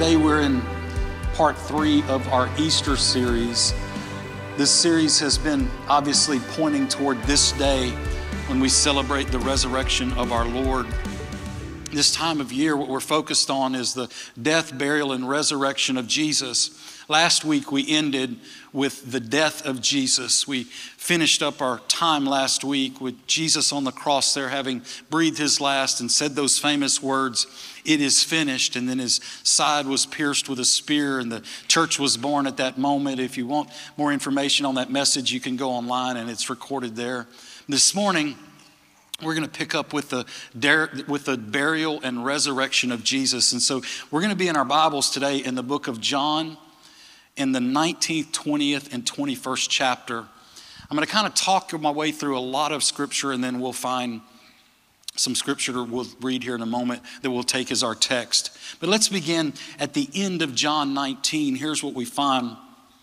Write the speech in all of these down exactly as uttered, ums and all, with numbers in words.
Today we're in part three of our Easter series. This series has been obviously pointing toward this day when we celebrate the resurrection of our Lord. This time of year, what we're focused on is the death, burial, and resurrection of Jesus. Last week we ended with the death of Jesus. We finished up our time last week with Jesus on the cross there, having breathed his last and said those famous words, "It is finished." And then his side was pierced with a spear and the church was born at that moment. If you want more information on that message, you can go online and it's recorded there. This morning, we're going to pick up with the with the burial and resurrection of Jesus. And so we're going to be in our Bibles today in the book of John, in the nineteenth, twentieth, and twenty-first chapter. I'm going to kind of talk my way through a lot of scripture, and then we'll find some scripture we'll read here in a moment that we'll take as our text. But let's begin at the end of John nineteen. Here's what we find.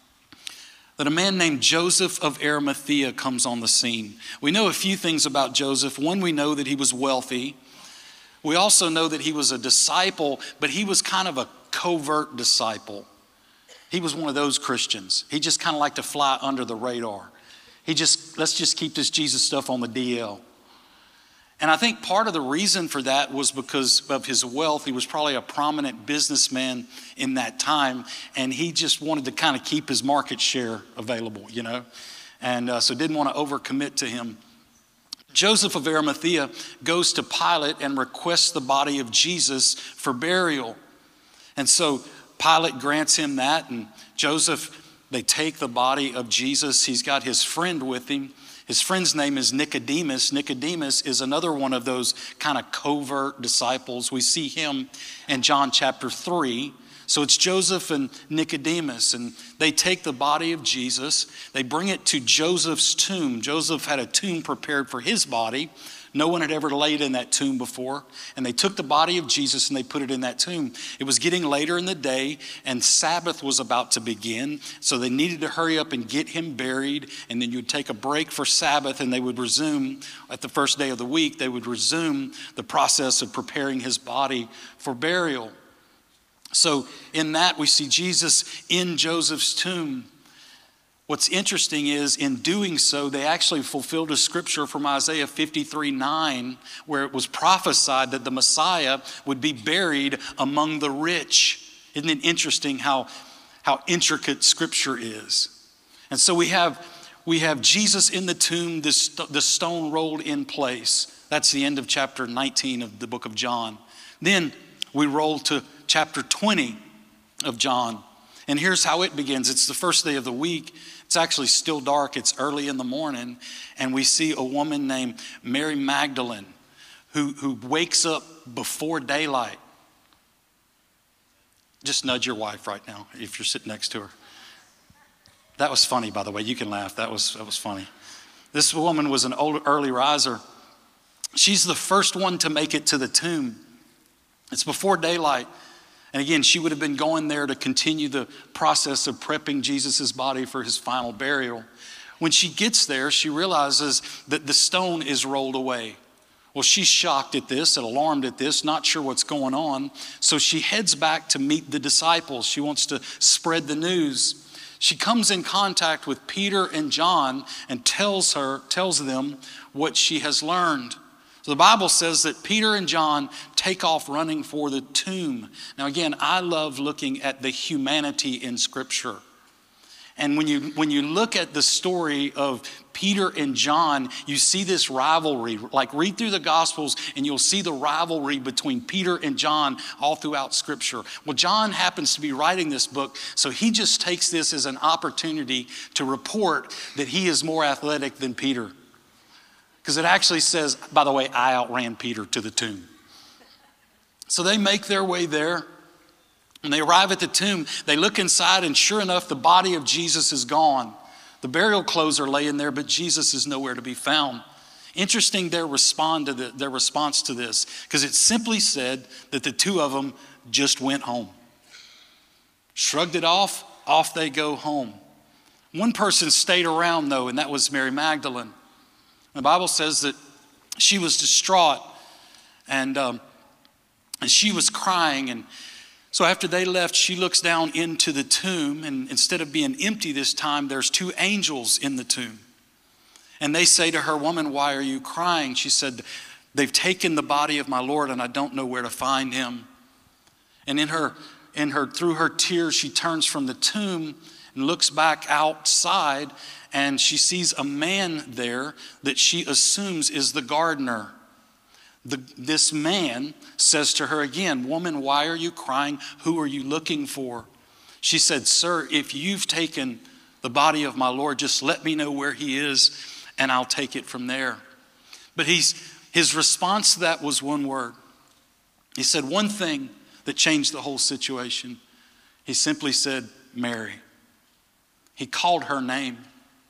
That a man named Joseph of Arimathea comes on the scene. We know a few things about Joseph. One, we know that he was wealthy. We also know that he was a disciple, but he was kind of a covert disciple. He was one of those Christians. He just kind of liked to fly under the radar. He just, let's just keep this Jesus stuff on the D L. And I think part of the reason for that was because of his wealth. He was probably a prominent businessman in that time, and he just wanted to kind of keep his market share available, you know, and uh, so didn't want to overcommit to him. Joseph of Arimathea goes to Pilate and requests the body of Jesus for burial. And so Pilate grants him that, and Joseph, they take the body of Jesus. He's got his friend with him. His friend's name is Nicodemus. Nicodemus is another one of those kind of covert disciples. We see him in John chapter three. So it's Joseph and Nicodemus, and they take the body of Jesus. They bring it to Joseph's tomb. Joseph had a tomb prepared for his body. No one had ever laid in that tomb before. And they took the body of Jesus and they put it in that tomb. It was getting later in the day and Sabbath was about to begin. So they needed to hurry up and get him buried. And then you'd take a break for Sabbath and they would resume, at the first day of the week, they would resume the process of preparing his body for burial. So in that we see Jesus in Joseph's tomb. What's interesting is in doing so, they actually fulfilled a scripture from Isaiah fifty-three nine, where it was prophesied that the Messiah would be buried among the rich. Isn't it interesting how, how intricate scripture is? And so we have, we have Jesus in the tomb, this, the stone rolled in place. That's the end of chapter nineteen of the book of John. Then we roll to chapter twenty of John. And here's how it begins. It's the first day of the week. It's actually still dark. It's early in the morning. And we see a woman named Mary Magdalene who, who wakes up before daylight. Just nudge your wife right now if you're sitting next to her. That was funny, by the way. You can laugh. That was, that was funny. This woman was an old, early riser. She's the first one to make it to the tomb. It's before daylight. And again, she would have been going there to continue the process of prepping Jesus' body for his final burial. When she gets there, she realizes that the stone is rolled away. Well, she's shocked at this and alarmed at this, not sure what's going on. So she heads back to meet the disciples. She wants to spread the news. She comes in contact with Peter and John and tells her, tells them what she has learned. So the Bible says that Peter and John take off running for the tomb. Now again, I love looking at the humanity in Scripture. And when you when you look at the story of Peter and John, you see this rivalry. Like read through the Gospels and you'll see the rivalry between Peter and John all throughout Scripture. Well, John happens to be writing this book, so he just takes this as an opportunity to report that he is more athletic than Peter. Because it actually says, by the way, I outran Peter to the tomb. So they make their way there. When they arrive at the tomb, they look inside, and sure enough, the body of Jesus is gone. The burial clothes are laying there, but Jesus is nowhere to be found. Interesting their, respond to the, their response to this, because it simply said that the two of them just went home. Shrugged it off, off they go home. One person stayed around, though, and that was Mary Magdalene. The Bible says that she was distraught and, um, and she was crying. And So after they left, she looks down into the tomb, and instead of being empty this time, there's two angels in the tomb. And they say to her, "Woman, why are you crying?" She said, "They've taken the body of my Lord, and I don't know where to find him." And in her, in her, through her tears, she turns from the tomb and looks back outside, and she sees a man there that she assumes is the gardener. The, this man says to her again, "Woman, why are you crying? Who are you looking for?" She said, "Sir, if you've taken the body of my Lord, just let me know where he is, and I'll take it from there." But he's, his response to that was one word. He said one thing that changed the whole situation. He simply said, "Mary." He called her name.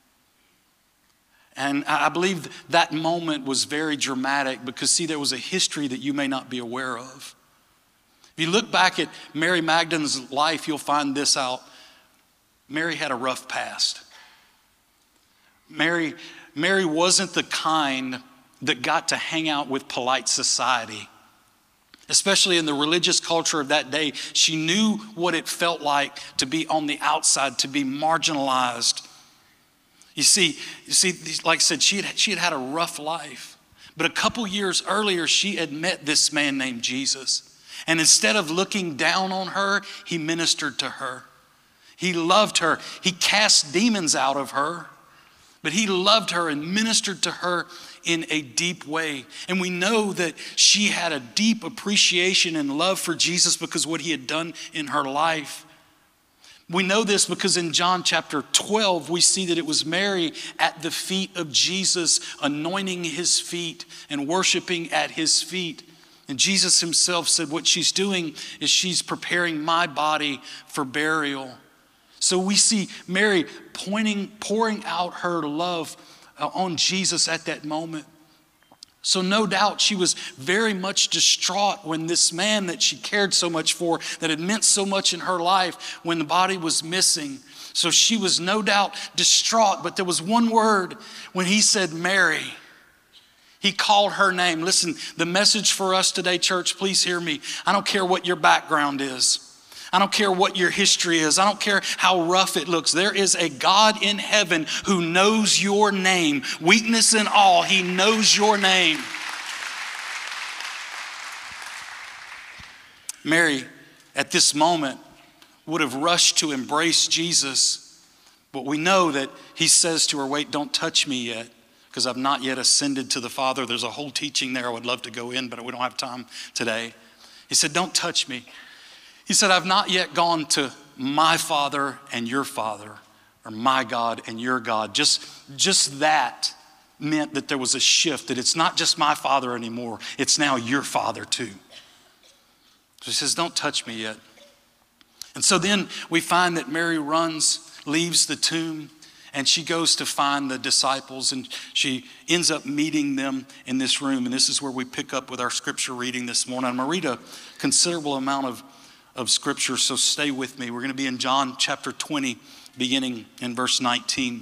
And I believe that moment was very dramatic because, see, there was a history that you may not be aware of. If you look back at Mary Magdalene's life, you'll find this out. Mary had a rough past. Mary, Mary wasn't the kind that got to hang out with polite society. Especially in the religious culture of that day, she knew what it felt like to be on the outside, to be marginalized. You see, you see, like I said, she had, she had had a rough life. But a couple years earlier, she had met this man named Jesus. And instead of looking down on her, he ministered to her. He loved her. He cast demons out of her. But he loved her and ministered to her in a deep way. And we know that she had a deep appreciation and love for Jesus because of what he had done in her life. We know this because in John chapter twelve, we see that it was Mary at the feet of Jesus, anointing his feet and worshiping at his feet. And Jesus himself said what she's doing is she's preparing my body for burial. So we see Mary pointing, pouring out her love on Jesus at that moment. So no doubt she was very much distraught when this man that she cared so much for, that had meant so much in her life, when the body was missing. So she was no doubt distraught, but there was one word when he said, "Mary." He called her name. Listen, the message for us today, church, please hear me. I don't care what your background is. I don't care what your history is. I don't care how rough it looks. There is a God in heaven who knows your name. Weakness and all, he knows your name. Mary, at this moment, would have rushed to embrace Jesus. But we know that he says to her, "Wait, don't touch me yet, because I've not yet ascended to the Father." There's a whole teaching there I would love to go in, but we don't have time today. He said, "Don't touch me." He said, "I've not yet gone to my Father and your Father, or my God and your God." Just, just that meant that there was a shift, that it's not just my Father anymore. It's now your Father too. So he says, "Don't touch me yet." And so then we find that Mary runs, leaves the tomb, and she goes to find the disciples, and she ends up meeting them in this room. And this is where we pick up with our scripture reading this morning. I'm going to read a considerable amount of of scripture, so stay with me. We're going to be in John chapter twenty, beginning in verse nineteen.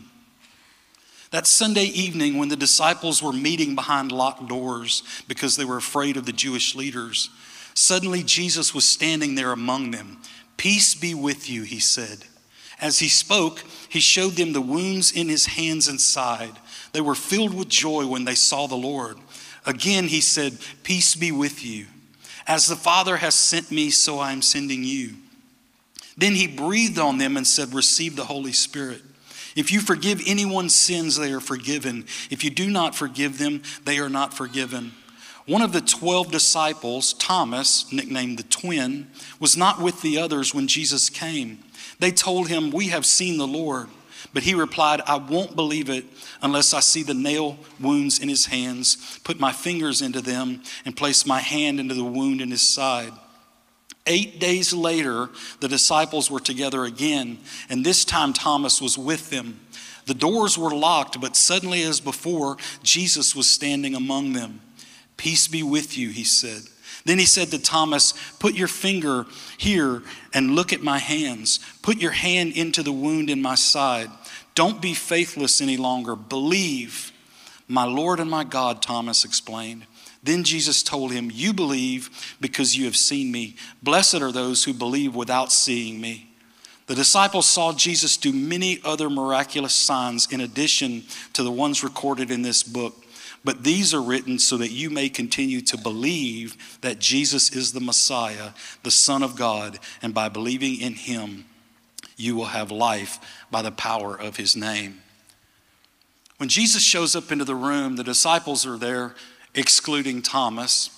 That Sunday evening, when the disciples were meeting behind locked doors because they were afraid of the Jewish leaders, suddenly Jesus was standing there among them. "Peace be with you," he said. As he spoke, he showed them the wounds in his hands and side. They were filled with joy when they saw the Lord. Again, he said, "Peace be with you. As the Father has sent me, so I am sending you." Then he breathed on them and said, "Receive the Holy Spirit. If you forgive anyone's sins, they are forgiven. If you do not forgive them, they are not forgiven." One of the twelve disciples, Thomas, nicknamed the twin, was not with the others when Jesus came. They told him, "We have seen the Lord." But he replied, "I won't believe it unless I see the nail wounds in his hands, put my fingers into them, and place my hand into the wound in his side." Eight days later, the disciples were together again, and this time Thomas was with them. The doors were locked, but suddenly, as before, Jesus was standing among them. "Peace be with you," he said. Then he said to Thomas, "Put your finger here and look at my hands. Put your hand into the wound in my side. Don't be faithless any longer. Believe." "My Lord and my God," Thomas explained. Then Jesus told him, "You believe because you have seen me. Blessed are those who believe without seeing me." The disciples saw Jesus do many other miraculous signs in addition to the ones recorded in this book. But these are written so that you may continue to believe that Jesus is the Messiah, the Son of God, and by believing in him, you will have life by the power of his name. When Jesus shows up into the room, the disciples are there, excluding Thomas.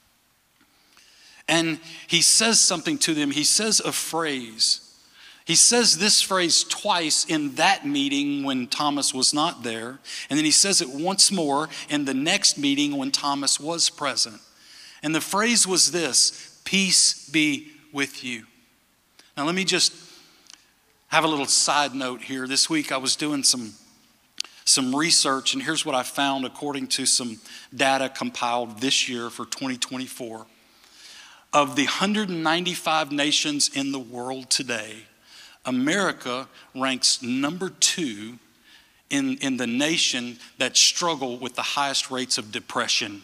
And he says something to them. He says a phrase. He says this phrase twice in that meeting when Thomas was not there. And then he says it once more in the next meeting when Thomas was present. And the phrase was this: "Peace be with you." Now let me just have a little side note here. This week I was doing some some research, and here's what I found according to some data compiled this year for twenty twenty-four. Of the one hundred ninety-five nations in the world today, America ranks number two in, in the nation that struggle with the highest rates of depression.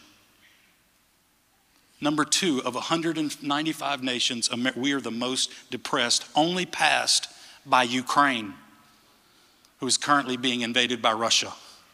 Number two of one hundred ninety-five nations, we are the most depressed, only passed by Ukraine, who is currently being invaded by Russia.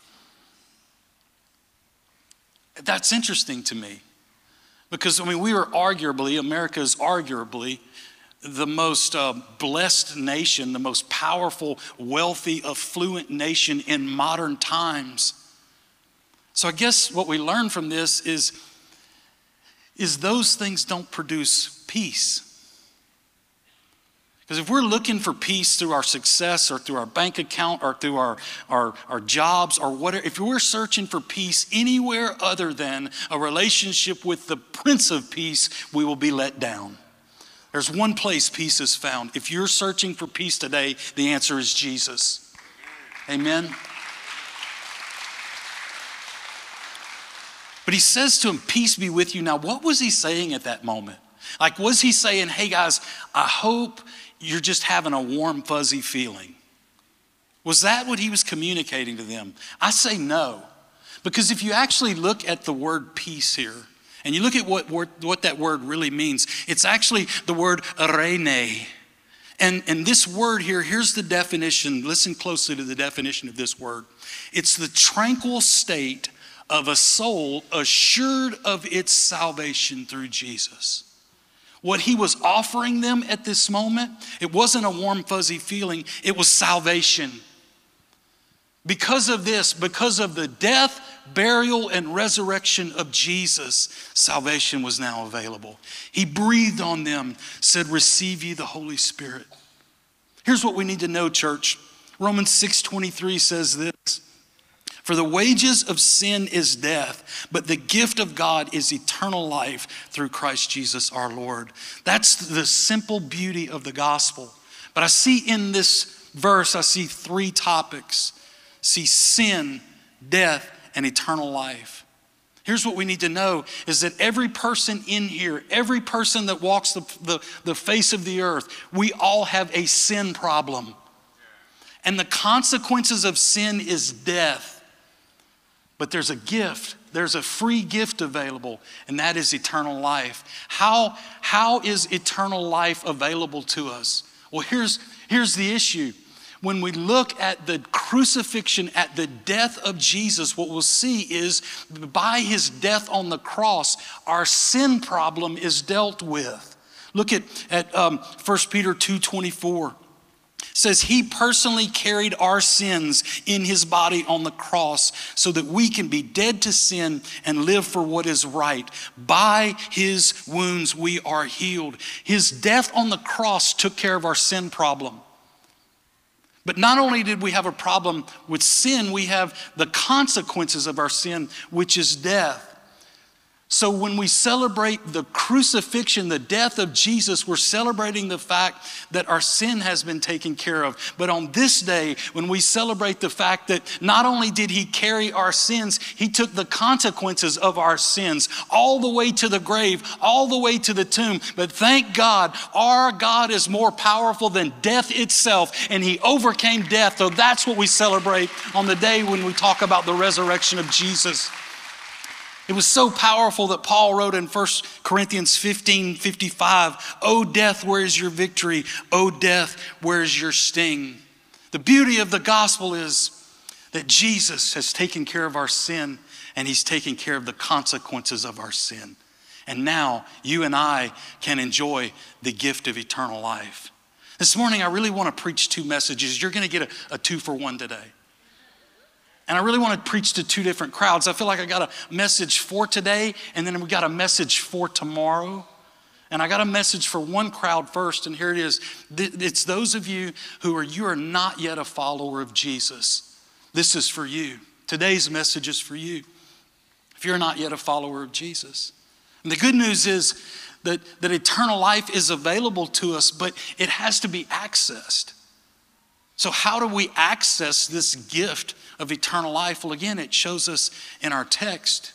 That's interesting to me because, I mean, we are arguably, America is arguably the most uh, blessed nation, the most powerful, wealthy, affluent nation in modern times. So I guess what we learn from this is, is those things don't produce peace. Because if we're looking for peace through our success or through our bank account or through our, our, our jobs or whatever, if we're searching for peace anywhere other than a relationship with the Prince of Peace, we will be let down. There's one place peace is found. If you're searching for peace today, the answer is Jesus. Amen. But he says to him, "Peace be with you." Now, what was he saying at that moment? Like, was he saying, "Hey guys, I hope you're just having a warm, fuzzy feeling"? Was that what he was communicating to them? I say no. Because if you actually look at the word peace here, and you look at what, what that word really means, it's actually the word eirene. And, and this word here, here's the definition. Listen closely to the definition of this word. It's the tranquil state of a soul assured of its salvation through Jesus. What he was offering them at this moment, it wasn't a warm, fuzzy feeling. It was salvation. Because of this, because of the death, burial, and resurrection of Jesus, salvation was now available. He breathed on them, said, "Receive ye the Holy Spirit." Here's what we need to know, church. Romans six twenty-three says this: "For the wages of sin is death, but the gift of God is eternal life through Christ Jesus our Lord." That's the simple beauty of the gospel. But I see in this verse, I see three topics. I see sin, death, and eternal life. Here's what we need to know is that every person in here, every person that walks the, the, the face of the earth, we all have a sin problem. And the consequences of sin is death. But there's a gift, there's a free gift available, and that is eternal life. How, how is eternal life available to us? Well, here's, here's the issue. When we look at the crucifixion, at the death of Jesus, what we'll see is by his death on the cross, our sin problem is dealt with. Look at, at um, First Peter two twenty-four. It says, "He personally carried our sins in his body on the cross so that we can be dead to sin and live for what is right. By his wounds we are healed." His death on the cross took care of our sin problem. But not only did we have a problem with sin, we have the consequences of our sin, which is death. So when we celebrate the crucifixion, the death of Jesus, we're celebrating the fact that our sin has been taken care of. But on this day, when we celebrate the fact that not only did he carry our sins, he took the consequences of our sins all the way to the grave, all the way to the tomb. But thank God, our God is more powerful than death itself, and he overcame death. So that's what we celebrate on the day when we talk about the resurrection of Jesus. It was so powerful that Paul wrote in First Corinthians fifteen fifty-five, "O death, where is your victory? O death, where is your sting?" The beauty of the gospel is that Jesus has taken care of our sin, and he's taken care of the consequences of our sin. And now you and I can enjoy the gift of eternal life. This morning, I really want to preach two messages. You're going to get a, a two for one today. And I really want to preach to two different crowds. I feel like I got a message for today, and then we got a message for tomorrow. And I got a message for one crowd first, and here it is. It's those of you who are, you are not yet a follower of Jesus. This is for you. Today's message is for you, if you're not yet a follower of Jesus. And the good news is that, that eternal life is available to us, but it has to be accessed. So how do we access this gift of eternal life? Well, again, it shows us in our text.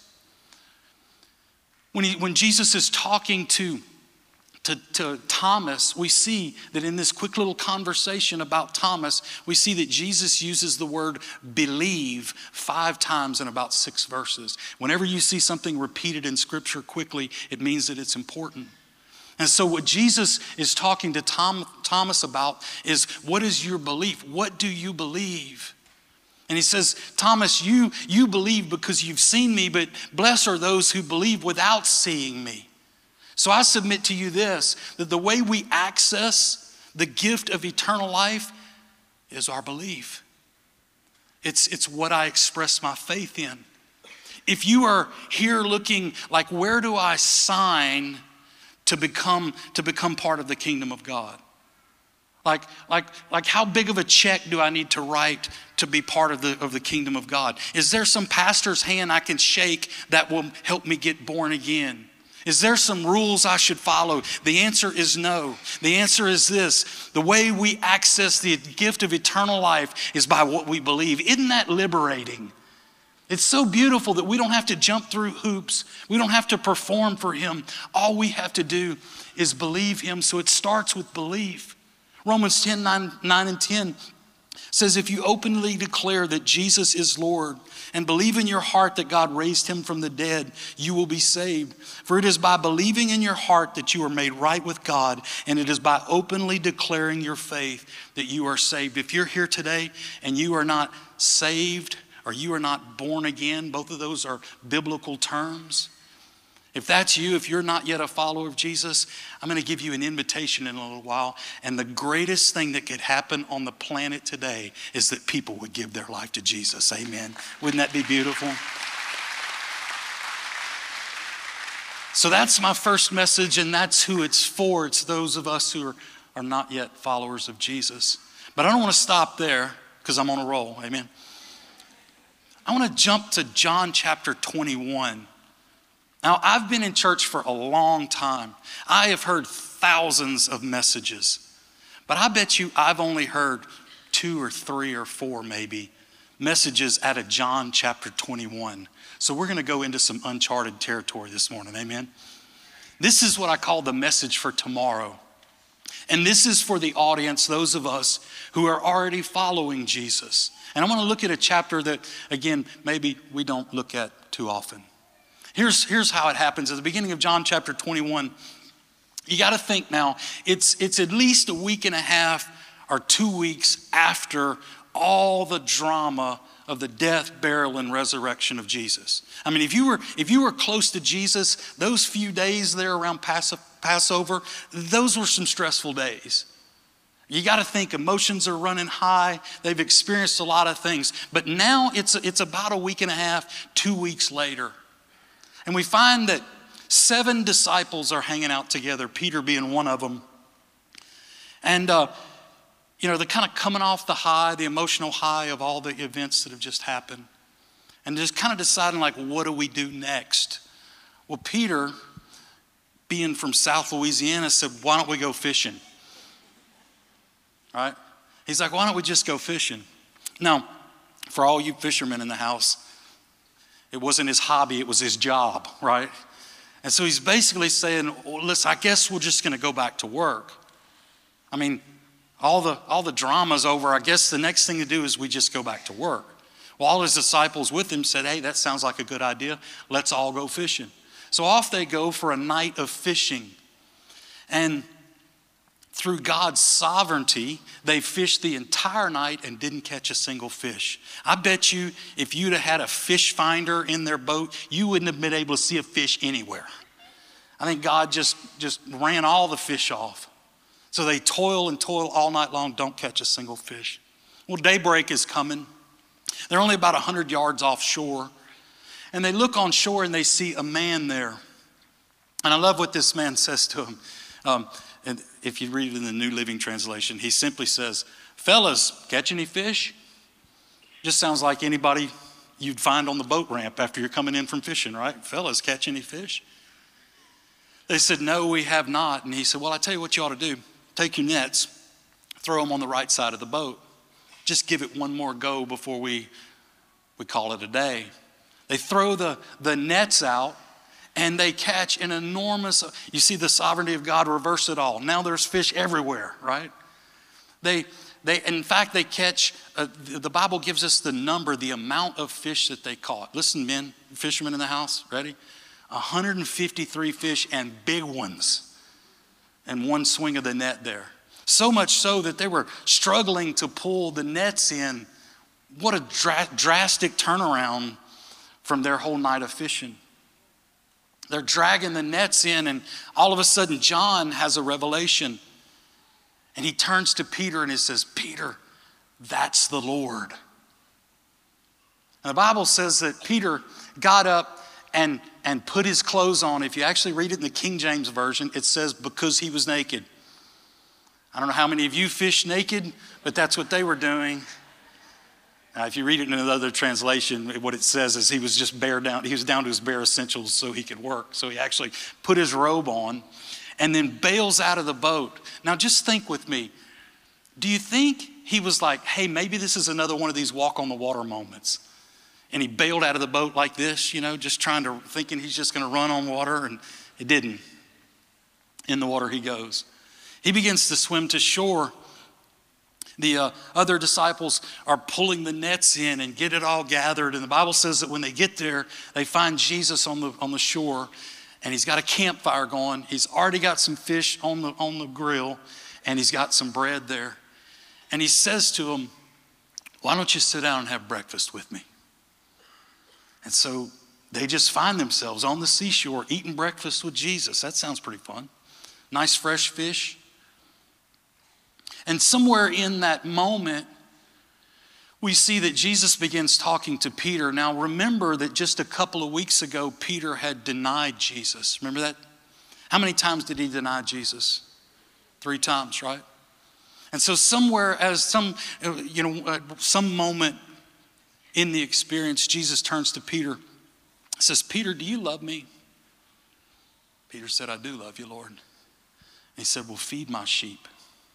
When, he, when Jesus is talking to, to, to Thomas, we see that in this quick little conversation about Thomas, we see that Jesus uses the word believe five times in about six verses. Whenever you see something repeated in Scripture quickly, it means that it's important. And so what Jesus is talking to Tom, Thomas about is, what is your belief? What do you believe? And he says, Thomas, you, you believe because you've seen me, but blessed are those who believe without seeing me. So I submit to you this, that the way we access the gift of eternal life is our belief. It's, it's what I express my faith in. If you are here looking like, where do I sign to become, to become part of the kingdom of God? Like, like, like how big of a check do I need to write to be part of the, of the kingdom of God? Is there some pastor's hand I can shake that will help me get born again? Is there some rules I should follow? The answer is no. The answer is this: the way we access the gift of eternal life is by what we believe. Isn't that liberating? It's so beautiful that we don't have to jump through hoops. We don't have to perform for him. All we have to do is believe him. So it starts with belief. Romans ten, nine, nine and ten says, if you openly declare that Jesus is Lord and believe in your heart that God raised him from the dead, you will be saved. For it is by believing in your heart that you are made right with God, and it is by openly declaring your faith that you are saved. If you're here today and you are not saved, or you are not born again, both of those are biblical terms. If that's you, if you're not yet a follower of Jesus, I'm going to give you an invitation in a little while. And the greatest thing that could happen on the planet today is that people would give their life to Jesus. Amen. Wouldn't that be beautiful? So that's my first message, and that's who it's for. It's those of us who are, are not yet followers of Jesus. But I don't want to stop there because I'm on a roll. Amen. I want to jump to John chapter twenty-one. Now, I've been in church for a long time. I have heard thousands of messages, but I bet you I've only heard two or three or four maybe messages out of John chapter twenty-one. So we're going to go into some uncharted territory this morning, amen? This is what I call the message for tomorrow. And this is for the audience, those of us who are already following Jesus. And I want to look at a chapter that, again, maybe we don't look at too often. Here's, here's how it happens. At the beginning of John chapter twenty-one, you got to think now, it's, it's at least a week and a half or two weeks after all the drama of the death, burial, and resurrection of Jesus. I mean, if you were, if you were close to Jesus, those few days there around Passover, those were some stressful days. You got to think emotions are running high. They've experienced a lot of things. But now it's, it's about a week and a half, two weeks later. And we find that seven disciples are hanging out together, Peter being one of them. And, uh, you know, they're kind of coming off the high, the emotional high of all the events that have just happened. And just kind of deciding, like, what do we do next? Well, Peter, being from South Louisiana, said, why don't we go fishing? Right? He's like, why don't we just go fishing? Now, for all you fishermen in the house, it wasn't his hobby, it was his job, right? And so he's basically saying, well, listen, I guess we're just going to go back to work. I mean, all the, all the drama's over. I guess the next thing to do is we just go back to work. Well, all his disciples with him said, hey, that sounds like a good idea. Let's all go fishing. So off they go for a night of fishing. And through God's sovereignty, they fished the entire night and didn't catch a single fish. I bet you if you'd have had a fish finder in their boat, you wouldn't have been able to see a fish anywhere. I think God just, just ran all the fish off. So they toil and toil all night long, don't catch a single fish. Well, daybreak is coming. They're only about one hundred yards offshore. And they look on shore and they see a man there. And I love what this man says to him. Um, and if you read it in the New Living Translation, he simply says, fellas, catch any fish? Just sounds like anybody you'd find on the boat ramp after you're coming in from fishing, right? Fellas, catch any fish? They said, no, we have not. And he said, well, I tell you what you ought to do. Take your nets, throw them on the right side of the boat. Just give it one more go before we, we call it a day. They throw the, the nets out and they catch an enormous, you see the sovereignty of God reverse it all. Now there's fish everywhere, right? They, they in fact, they catch, uh, the Bible gives us the number, the amount of fish that they caught. Listen, men, fishermen in the house, ready? one hundred fifty-three fish and big ones in one swing of the net there. So much so that they were struggling to pull the nets in. What a dra- drastic turnaround from their whole night of fishing. They're dragging the nets in, and all of a sudden John has a revelation. And he turns to Peter and he says, Peter, that's the Lord. And the Bible says that Peter got up and, and put his clothes on. If you actually read it in the King James Version, it says because he was naked. I don't know how many of you fish naked, but that's what they were doing. Now, if you read it in another translation, what it says is he was just bare down, he was down to his bare essentials so he could work. So he actually put his robe on and then bails out of the boat. Now just think with me. Do you think he was like, hey, maybe this is another one of these walk on the water moments? And he bailed out of the boat like this, you know, just trying to, thinking he's just going to run on water, and it didn't. In the water he goes. He begins to swim to shore. The uh, other disciples are pulling the nets in and get it all gathered. And the Bible says that when they get there, they find Jesus on the on the shore, and he's got a campfire going. He's already got some fish on the on the grill, and he's got some bread there. And he says to them, why don't you sit down and have breakfast with me? And so they just find themselves on the seashore eating breakfast with Jesus. That sounds pretty fun. Nice fresh fish. And somewhere in that moment, we see that Jesus begins talking to Peter. Now remember that just a couple of weeks ago, Peter had denied Jesus. Remember that? How many times did he deny Jesus? Three times, right? And so somewhere as some, you know, some moment in the experience, Jesus turns to Peter, says, Peter, do you love me? Peter said, I do love you, Lord. And he said, well, feed my sheep.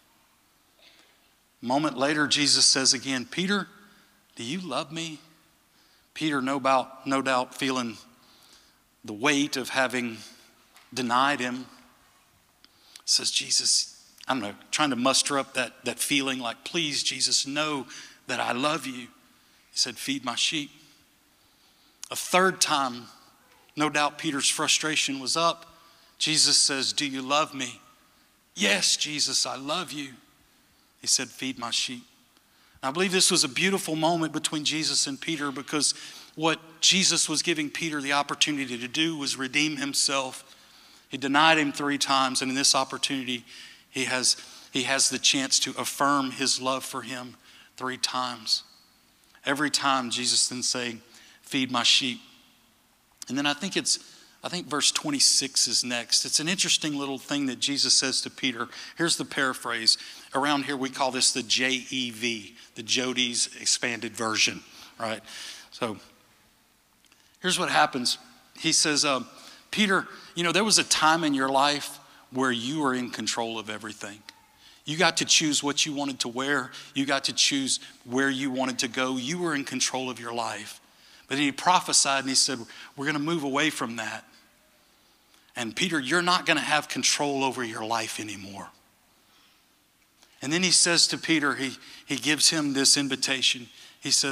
A moment later, Jesus says again, Peter, do you love me? Peter, no doubt, no doubt feeling the weight of having denied him, says, Jesus, I don't know, trying to muster up that, that feeling like, please, Jesus, know that I love you. He said, feed my sheep. A third time, no doubt Peter's frustration was up. Jesus says, do you love me? Yes, Jesus, I love you. He said, feed my sheep. And I believe this was a beautiful moment between Jesus and Peter, because what Jesus was giving Peter the opportunity to do was redeem himself. He denied him three times, and in this opportunity, he has, he has the chance to affirm his love for him three times. Every time Jesus then saying, feed my sheep. And then I think it's I think verse twenty-six is next. It's an interesting little thing that Jesus says to Peter. Here's the paraphrase. Around here we call this the J E V, the Jody's expanded version, right? So here's what happens. He says, uh, Peter, you know, there was a time in your life where you were in control of everything. You got to choose what you wanted to wear. You got to choose where you wanted to go. You were in control of your life. But then he prophesied and he said, we're going to move away from that. And Peter, you're not going to have control over your life anymore. And then he says to Peter, he, he gives him this invitation. He says,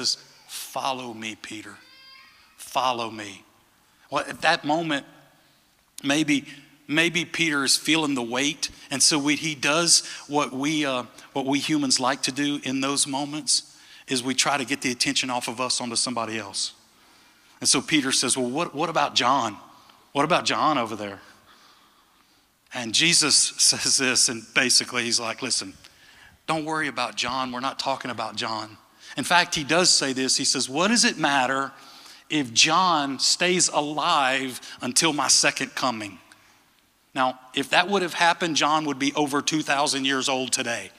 follow me, Peter. Follow me. Well, at that moment, maybe maybe Peter is feeling the weight, and so we, he does what we uh, what we humans like to do in those moments, is we try to get the attention off of us onto somebody else. And so Peter says, well, what, what about John? What about John over there? And Jesus says this, and basically he's like, listen, don't worry about John. We're not talking about John. In fact, he does say this. He says, what does it matter if John stays alive until my second coming? Now, if that would have happened, John would be over two thousand years old today.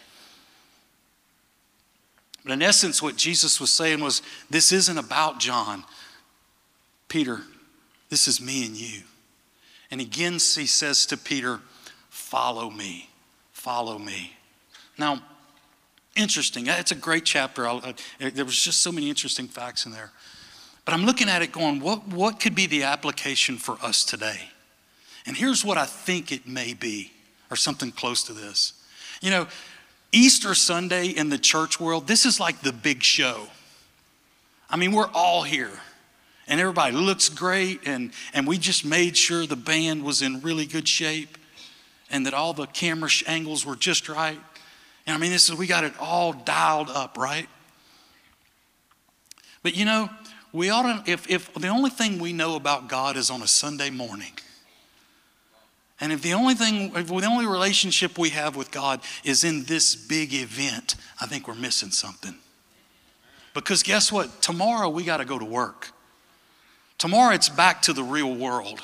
But in essence, what Jesus was saying was, this isn't about John. Peter, this is me and you. And again, he says to Peter, follow me, follow me. Now, interesting. It's a great chapter. I'll, uh, there was just so many interesting facts in there. But I'm looking at it going, what, what could be the application for us today? And here's what I think it may be, or something close to this. You know, Easter Sunday in the church world, this is like the big show. I mean, we're all here. And everybody looks great, and, and we just made sure the band was in really good shape and that all the camera angles were just right. And I mean, this is, we got it all dialed up, right? But you know, we ought to, if, if the only thing we know about God is on a Sunday morning, and if the only thing, if the only relationship we have with God is in this big event, I think we're missing something. Because guess what? Tomorrow we got to go to work. Tomorrow it's back to the real world.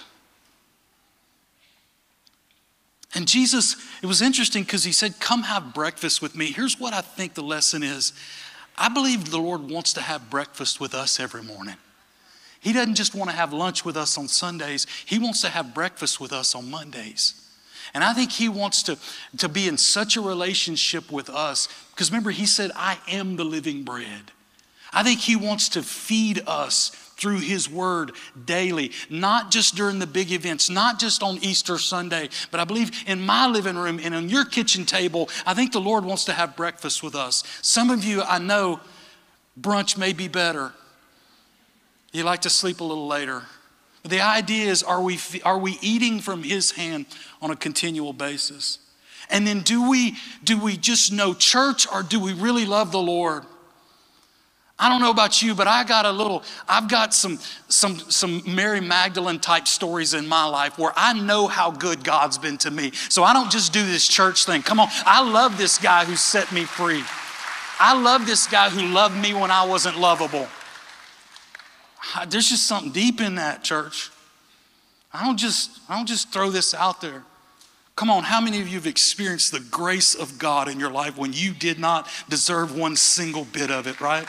And Jesus, it was interesting because he said, come have breakfast with me. Here's what I think the lesson is. I believe the Lord wants to have breakfast with us every morning. He doesn't just want to have lunch with us on Sundays. He wants to have breakfast with us on Mondays. And I think he wants to, to be in such a relationship with us. Because remember, he said, I am the living bread. I think he wants to feed us through his word daily, not just during the big events, not just on Easter Sunday, but I believe in my living room and on your kitchen table, I think the Lord wants to have breakfast with us. Some of you, I know, brunch may be better. You like to sleep a little later. But the idea is, are we, are we eating from his hand on a continual basis? And then do we, do we just know church, or do we really love the Lord? I don't know about you, but I got a little, I've got some, some, some Mary Magdalene type stories in my life where I know how good God's been to me. So I don't just do this church thing. Come on, I love this guy who set me free. I love this guy who loved me when I wasn't lovable. There's just something deep in that, church. I don't just, I don't just throw this out there. Come on, how many of you have experienced the grace of God in your life when you did not deserve one single bit of it, right?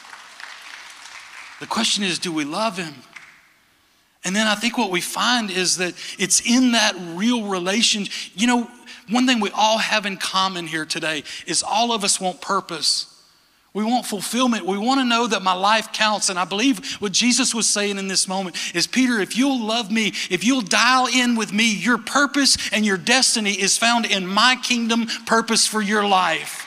The question is, do we love him? And then I think what we find is that it's in that real relation. You know, one thing we all have in common here today is all of us want purpose. We want fulfillment. We want to know that my life counts. And I believe what Jesus was saying in this moment is, Peter, if you'll love me, if you'll dial in with me, your purpose and your destiny is found in my kingdom purpose for your life.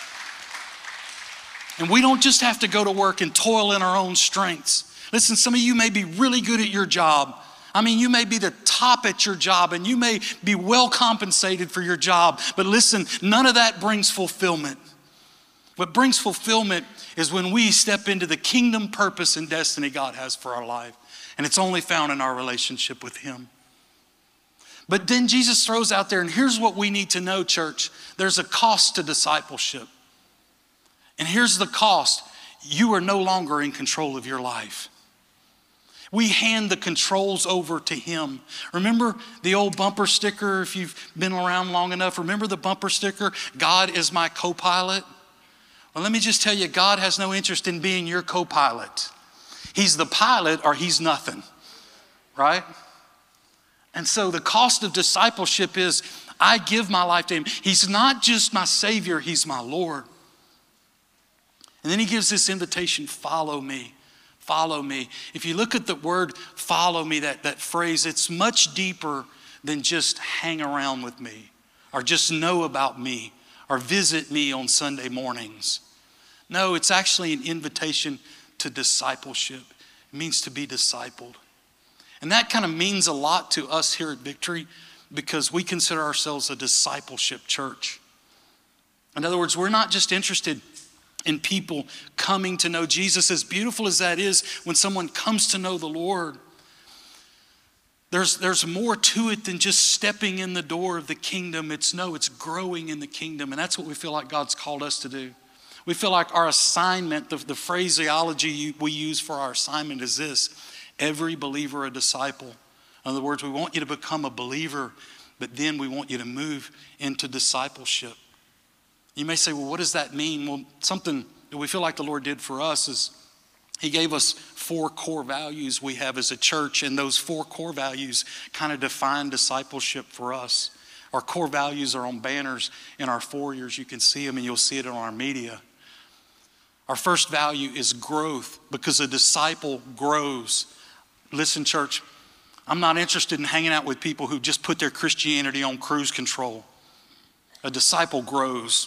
And we don't just have to go to work and toil in our own strengths. Listen, some of you may be really good at your job. I mean, you may be the top at your job and you may be well compensated for your job. But listen, none of that brings fulfillment. What brings fulfillment is when we step into the kingdom purpose and destiny God has for our life. And it's only found in our relationship with him. But then Jesus throws out there, and here's what we need to know, church. There's a cost to discipleship. And here's the cost. You are no longer in control of your life. We hand the controls over to him. Remember the old bumper sticker, if you've been around long enough, remember the bumper sticker, God is my co-pilot? Well, let me just tell you, God has no interest in being your co-pilot. He's the pilot or he's nothing, right? And so the cost of discipleship is I give my life to him. He's not just my Savior, he's my Lord. And then he gives this invitation, follow me, follow me. If you look at the word follow me, that, that phrase, it's much deeper than just hang around with me or just know about me or visit me on Sunday mornings. No, it's actually an invitation to to discipleship. It means to be discipled. And that kind of means a lot to us here at Victory because we consider ourselves a discipleship church. In other words, we're not just interested in people coming to know Jesus. As beautiful as that is, when someone comes to know the Lord, there's, there's more to it than just stepping in the door of the kingdom. It's no, it's growing in the kingdom. And that's what we feel like God's called us to do. We feel like our assignment, the, the phraseology we use for our assignment is this: every believer a disciple. In other words, we want you to become a believer, but then we want you to move into discipleship. You may say, well, what does that mean? Well, something that we feel like the Lord did for us is he gave us four core values we have as a church, and those four core values kind of define discipleship for us. Our core values are on banners in our foyers. You can see them and you'll see it on our media. Our first value is growth, because a disciple grows. Listen, church, I'm not interested in hanging out with people who just put their Christianity on cruise control. A disciple grows.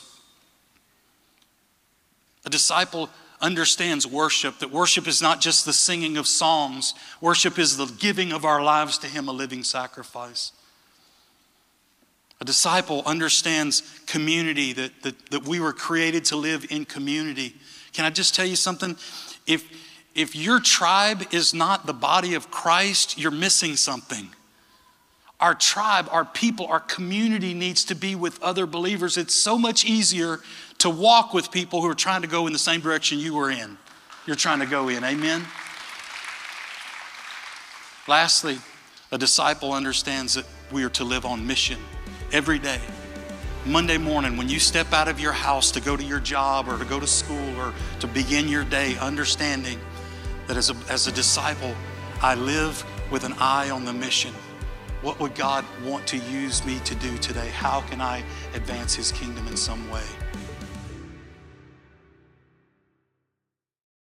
A disciple understands worship, that worship is not just the singing of songs. Worship is the giving of our lives to him, a living sacrifice. A disciple understands community, that, that, that we were created to live in community. Can I just tell you something? If, if your tribe is not the body of Christ, you're missing something. Our tribe, our people, our community needs to be with other believers. It's so much easier to walk with people who are trying to go in the same direction you were in. You're trying to go in, amen? Lastly, a disciple understands that we are to live on mission every day. Monday morning, when you step out of your house to go to your job or to go to school or to begin your day, understanding that as a, as a disciple, I live with an eye on the mission. What would God want to use me to do today? How can I advance his kingdom in some way?